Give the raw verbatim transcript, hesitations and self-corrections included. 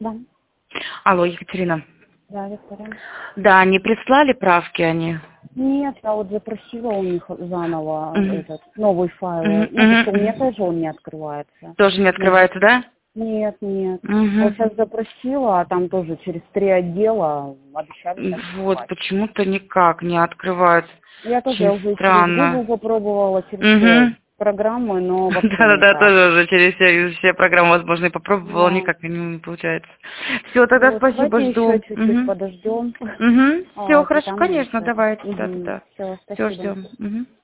Да. Алло, Екатерина. Да, Виктория. Да, не прислали правки они? Нет, я вот запросила у них заново Мгм. этот новый файл. Мгм, Ну, потому что у мгм, меня мгм. тоже он не открывается. Тоже не Я за- открывается, да? Нет, нет. Вот Угу. сейчас запросила, а там тоже через три отдела обещали сейчас Вот, прислать. почему-то никак не открывается. Я тоже я Очень уже и через Google странно. попробовала, через все Угу. программы, но вообще Да-да-да, никак. тоже уже через все, все программы возможные попробовала, Да. никак не, не получается. Все, тогда Вот, спасибо, давайте жду. еще чуть-чуть Угу. подождем. Угу. Все, Вот, и хорошо, там уже конечно, все. давайте, Угу. да-да-да. Все, Все, спасибо. ждем. Угу.